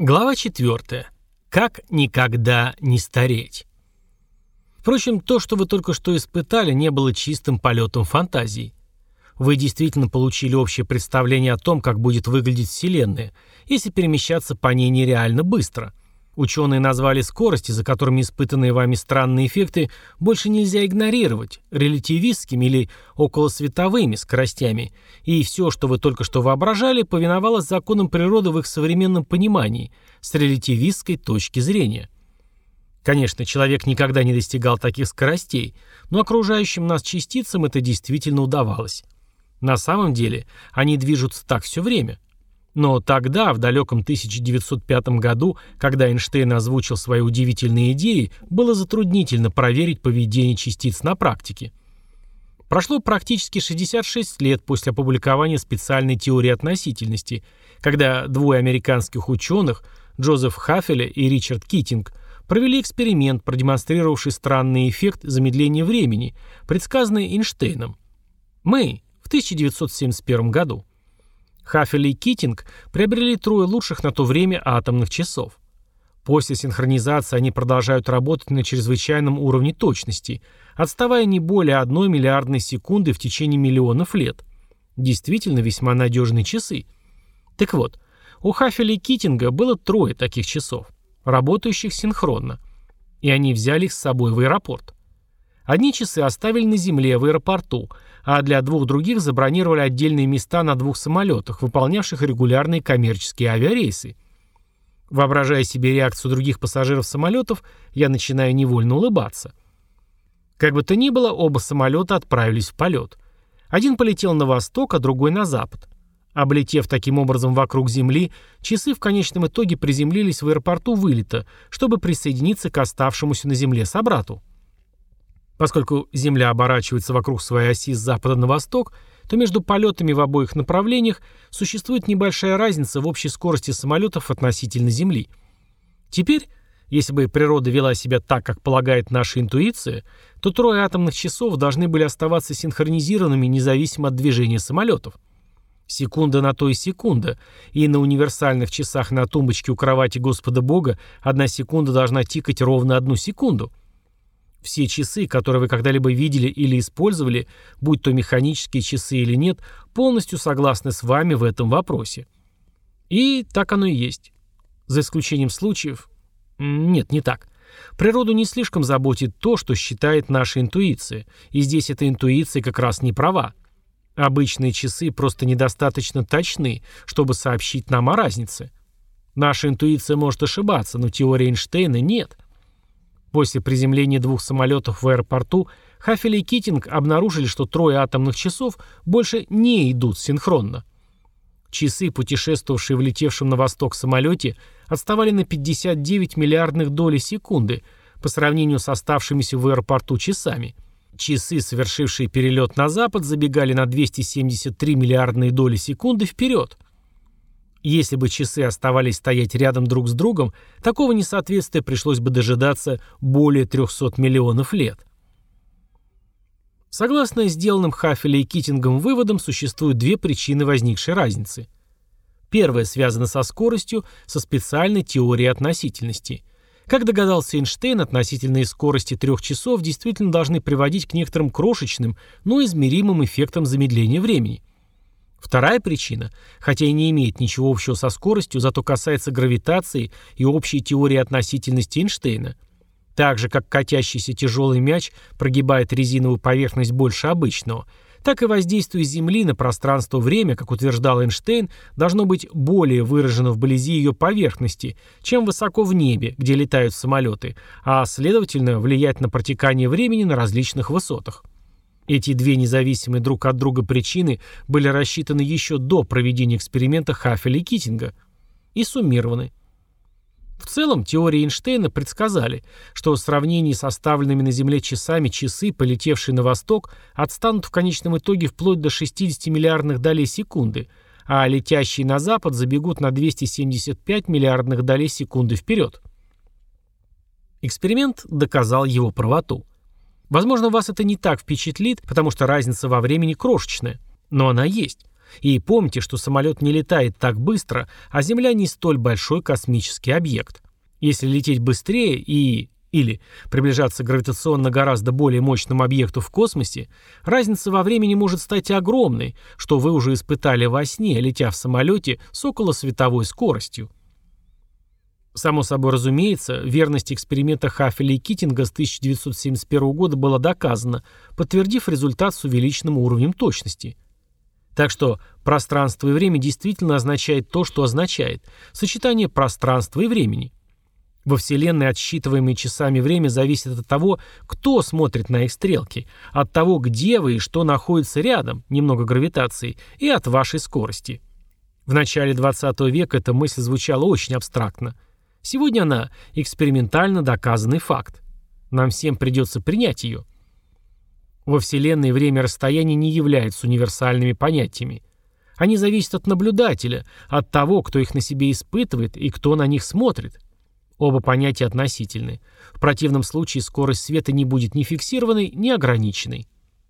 Глава 4. Как никогда не стареть. Впрочем, то, что вы только что испытали, не было чистым полетом фантазии. Вы действительно получили общее представление о том, как будет выглядеть Вселенная, если перемещаться по ней нереально быстро. Ученые назвали скорости, за которыми испытанные вами странные эффекты больше нельзя игнорировать, релятивистскими или околосветовыми скоростями, и все, что вы только что воображали, повиновалось законам природы в их современном понимании, с релятивистской точки зрения. Конечно, человек никогда не достигал таких скоростей, но окружающим нас частицам это действительно удавалось. На самом деле, они движутся так все время. Но тогда, в далеком 1905 году, когда Эйнштейн озвучил свои удивительные идеи, было затруднительно проверить поведение частиц на практике. Прошло практически 66 лет после опубликования специальной теории относительности, когда двое американских ученых, Джозеф Хафеле и Ричард Китинг, провели эксперимент, продемонстрировавший странный эффект замедления времени, предсказанный Эйнштейном. В 1971 году. Хафеле и Китинг приобрели трое лучших на то время атомных часов. После синхронизации они продолжают работать на чрезвычайном уровне точности, отставая не более 1 миллиардной секунды в течение миллионов лет. Действительно весьма надежные часы. Так вот, у Хафеля и Китинга было трое таких часов, работающих синхронно, и они взяли их с собой в аэропорт. Одни часы оставили на земле в аэропорту, а для двух других забронировали отдельные места на 2 самолетах, выполнявших регулярные коммерческие авиарейсы. Воображая себе реакцию других пассажиров самолетов, я начинаю невольно улыбаться. Как бы то ни было, оба самолета отправились в полет. Один полетел на восток, а другой на запад. Облетев таким образом вокруг Земли, часы в конечном итоге приземлились в аэропорту вылета, чтобы присоединиться к оставшемуся на Земле собрату. Поскольку Земля оборачивается вокруг своей оси с запада на восток, то между полетами в обоих направлениях существует небольшая разница в общей скорости самолетов относительно Земли. Теперь, если бы природа вела себя так, как полагает наша интуиция, то трое атомных часов должны были оставаться синхронизированными независимо от движения самолетов. Секунда на то и секунда, и на универсальных часах на тумбочке у кровати Господа Бога 1 секунда должна тикать ровно 1 секунду. Все часы, которые вы когда-либо видели или использовали, будь то механические часы или нет, полностью согласны с вами в этом вопросе. И так оно и есть. За исключением случаев... Нет, не так. Природу не слишком заботит то, что считает наша интуиция, и здесь эта интуиция как раз не права. Обычные часы просто недостаточно точны, чтобы сообщить нам о разнице. Наша интуиция может ошибаться, но теория Эйнштейна нет. После приземления 2 самолетов в аэропорту Хафеле и Китинг обнаружили, что трое атомных часов больше не идут синхронно. Часы, путешествовавшие в летевшем на восток самолете, отставали на 59 миллиардных доли секунды по сравнению с оставшимися в аэропорту часами. Часы, совершившие перелет на запад, забегали на 273 миллиардные доли секунды вперед. Если бы часы оставались стоять рядом друг с другом, такого несоответствия пришлось бы дожидаться более 300 миллионов лет. Согласно сделанным Хафеле и Китингом выводам, существуют 2 причины возникшей разницы. Первая связана со скоростью, со специальной теорией относительности. Как догадался Эйнштейн, относительные скорости 3 часов действительно должны приводить к некоторым крошечным, но измеримым эффектам замедления времени. Вторая причина, хотя и не имеет ничего общего со скоростью, зато касается гравитации и общей теории относительности Эйнштейна. Так же, как катящийся тяжелый мяч прогибает резиновую поверхность больше обычного, так и воздействие Земли на пространство-время, как утверждал Эйнштейн, должно быть более выражено вблизи ее поверхности, чем высоко в небе, где летают самолеты, а, следовательно, влиять на протекание времени на различных высотах. Эти 2 независимые друг от друга причины были рассчитаны еще до проведения эксперимента Хафеля и Китинга и суммированы. В целом, теории Эйнштейна предсказали, что в сравнении с оставленными на Земле часами часы, полетевшие на восток, отстанут в конечном итоге вплоть до 60 миллиардных долей секунды, а летящие на запад забегут на 275 миллиардных долей секунды вперед. Эксперимент доказал его правоту. Возможно, вас это не так впечатлит, потому что разница во времени крошечная, но она есть. И помните, что самолет не летает так быстро, а Земля не столь большой космический объект. Если лететь быстрее или приближаться гравитационно гораздо более мощному объекту в космосе, разница во времени может стать огромной, что вы уже испытали во сне, летя в самолете с околосветовой скоростью. Само собой разумеется, верность эксперимента Хафеля и Киттинга с 1971 года была доказана, подтвердив результат с увеличенным уровнем точности. Так что пространство и время действительно означает то, что означает – сочетание пространства и времени. Во Вселенной отсчитываемое часами время зависит от того, кто смотрит на их стрелки, от того, где вы и что находится рядом, немного гравитации, и от вашей скорости. В начале 20 века эта мысль звучала очень абстрактно. Сегодня она экспериментально доказанный факт. Нам всем придется принять ее. Во Вселенной время и расстояние не являются универсальными понятиями. Они зависят от наблюдателя, от того, кто их на себе испытывает и кто на них смотрит. Оба понятия относительны. В противном случае скорость света не будет ни фиксированной, ни ограниченной.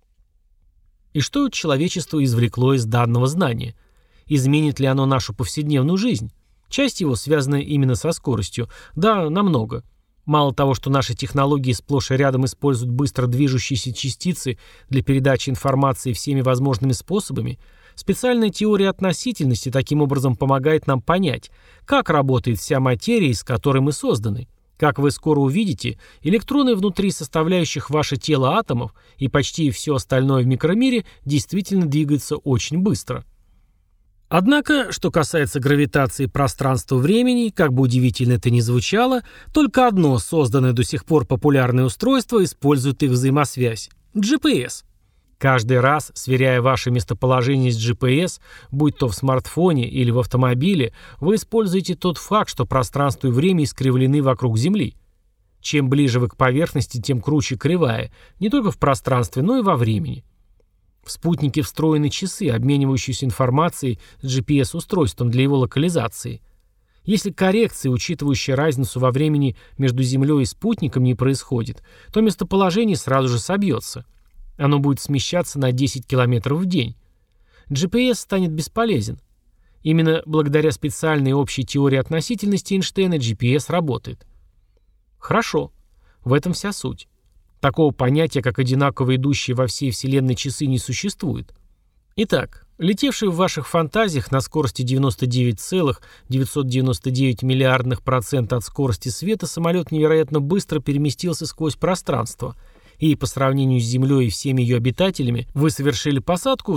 И что человечество извлекло из данного знания? Изменит ли оно нашу повседневную жизнь? Часть его связана именно со скоростью. Да, намного. Мало того, что наши технологии сплошь и рядом используют быстро движущиеся частицы для передачи информации всеми возможными способами, специальная теория относительности таким образом помогает нам понять, как работает вся материя, из которой мы созданы. Как вы скоро увидите, электроны внутри составляющих ваше тело атомов и почти все остальное в микромире действительно двигаются очень быстро. Однако, что касается гравитации пространства-времени, как бы удивительно это ни звучало, только одно созданное до сих пор популярное устройство использует их взаимосвязь – GPS. Каждый раз, сверяя ваше местоположение с GPS, будь то в смартфоне или в автомобиле, вы используете тот факт, что пространство и время искривлены вокруг Земли. Чем ближе вы к поверхности, тем круче кривая, не только в пространстве, но и во времени. В спутнике встроены часы, обменивающиеся информацией с GPS-устройством для его локализации. Если коррекции, учитывающие разницу во времени между Землей и спутником, не происходит, то местоположение сразу же собьется. Оно будет смещаться на 10 км в день. GPS станет бесполезен. Именно благодаря специальной общей теории относительности Эйнштейна GPS работает. Хорошо. В этом вся суть. Такого понятия, как одинаково идущие во всей Вселенной часы, не существует. Итак, летевший в ваших фантазиях на скорости 99,999 миллиардных процента от скорости света самолет невероятно быстро переместился сквозь пространство, и по сравнению с Землей и всеми ее обитателями вы совершили посадку в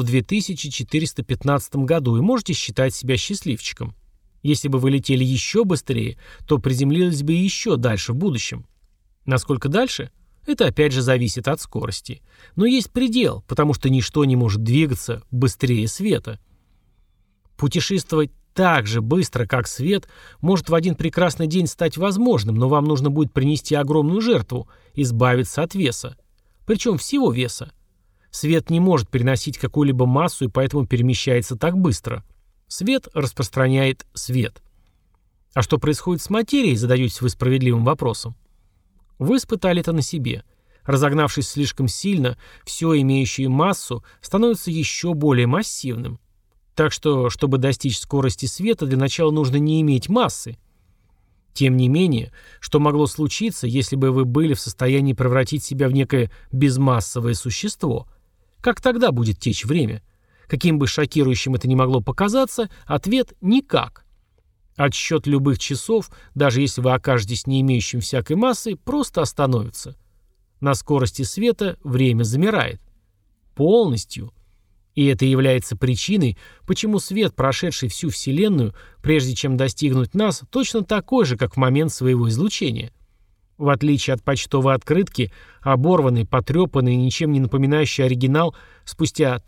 2415 году и можете считать себя счастливчиком. Если бы вы летели еще быстрее, то приземлились бы еще дальше в будущем. Насколько дальше? Это опять же зависит от скорости. Но есть предел, потому что ничто не может двигаться быстрее света. Путешествовать так же быстро, как свет, может в один прекрасный день стать возможным, но вам нужно будет принести огромную жертву, избавиться от веса. Причем всего веса. Свет не может переносить какую-либо массу и поэтому перемещается так быстро. Свет распространяет свет. А что происходит с материей, задаетесь вы справедливым вопросом. Вы испытали это на себе. Разогнавшись слишком сильно, все имеющее массу становится еще более массивным. Так что, чтобы достичь скорости света, для начала нужно не иметь массы. Тем не менее, что могло случиться, если бы вы были в состоянии превратить себя в некое безмассовое существо? Как тогда будет течь время? Каким бы шокирующим это ни могло показаться, ответ – никак. Отсчет любых часов, даже если вы окажетесь не имеющим всякой массы, просто остановится. На скорости света время замирает. Полностью. И это является причиной, почему свет, прошедший всю Вселенную, прежде чем достигнуть нас, точно такой же, как в момент своего излучения. В отличие от почтовой открытки, оборванный, потрепанный и ничем не напоминающий оригинал спустя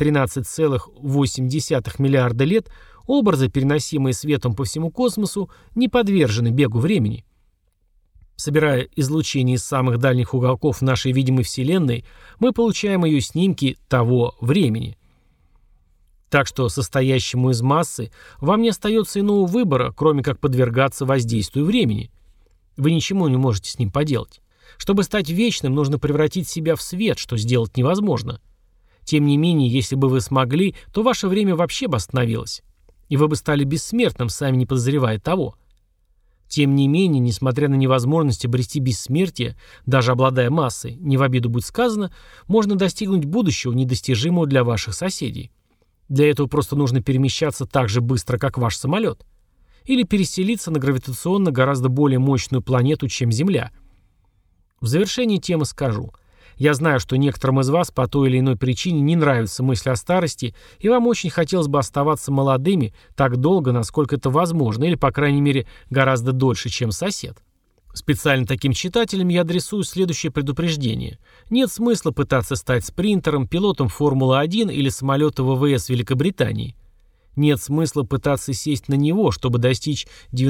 13,8 миллиарда лет, образы, переносимые светом по всему космосу, не подвержены бегу времени. Собирая излучение из самых дальних уголков нашей видимой Вселенной, мы получаем ее снимки того времени. Так что состоящему из массы вам не остается иного выбора, кроме как подвергаться воздействию времени. Вы ничего не можете с ним поделать. Чтобы стать вечным, нужно превратить себя в свет, что сделать невозможно. Тем не менее, если бы вы смогли, то ваше время вообще бы остановилось. И вы бы стали бессмертным, сами не подозревая того. Тем не менее, несмотря на невозможность обрести бессмертие, даже обладая массой, не в обиду будет сказано, можно достигнуть будущего, недостижимого для ваших соседей. Для этого просто нужно перемещаться так же быстро, как ваш самолет. Или переселиться на гравитационно гораздо более мощную планету, чем Земля. В завершении темы скажу. Я знаю, что некоторым из вас по той или иной причине не нравится мысль о старости, и вам очень хотелось бы оставаться молодыми так долго, насколько это возможно, или, по крайней мере, гораздо дольше, чем сосед. Специально таким читателям я адресую следующее предупреждение. Нет смысла пытаться стать спринтером, пилотом Формулы-1 или самолета ВВС Великобритании. Нет смысла пытаться сесть на него, чтобы достичь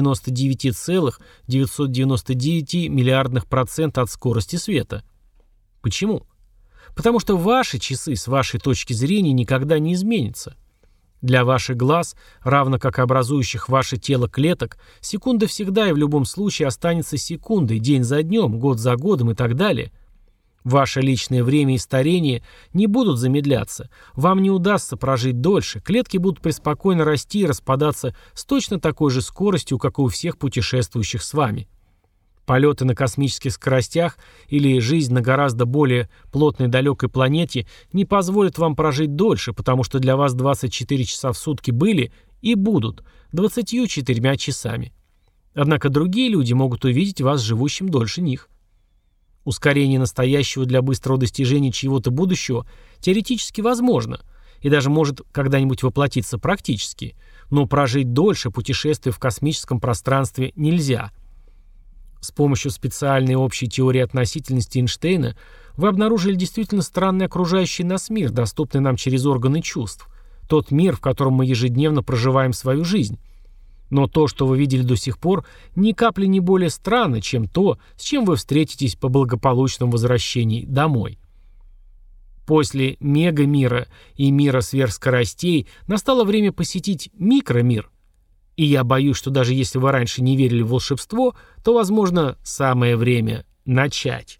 99,999% от скорости света. Почему? Потому что ваши часы с вашей точки зрения никогда не изменятся. Для ваших глаз, равно как и образующих ваше тело клеток, секунда всегда и в любом случае останется секундой, день за днем, год за годом и так далее. Ваше личное время и старение не будут замедляться, вам не удастся прожить дольше, клетки будут преспокойно расти и распадаться с точно такой же скоростью, как и у всех путешествующих с вами. Полеты на космических скоростях или жизнь на гораздо более плотной далекой планете не позволят вам прожить дольше, потому что для вас 24 часа в сутки были и будут 24 часами. Однако другие люди могут увидеть вас живущим дольше них. Ускорение настоящего для быстрого достижения чьего-то будущего теоретически возможно и даже может когда-нибудь воплотиться практически, но прожить дольше, путешествуя в космическом пространстве, нельзя. С помощью специальной общей теории относительности Эйнштейна вы обнаружили действительно странный окружающий нас мир, доступный нам через органы чувств. Тот мир, в котором мы ежедневно проживаем свою жизнь. Но то, что вы видели до сих пор, ни капли не более странно, чем то, с чем вы встретитесь по благополучном возвращении домой. После мегамира и мира сверхскоростей настало время посетить микромир. И я боюсь, что даже если вы раньше не верили в волшебство, то, возможно, самое время начать.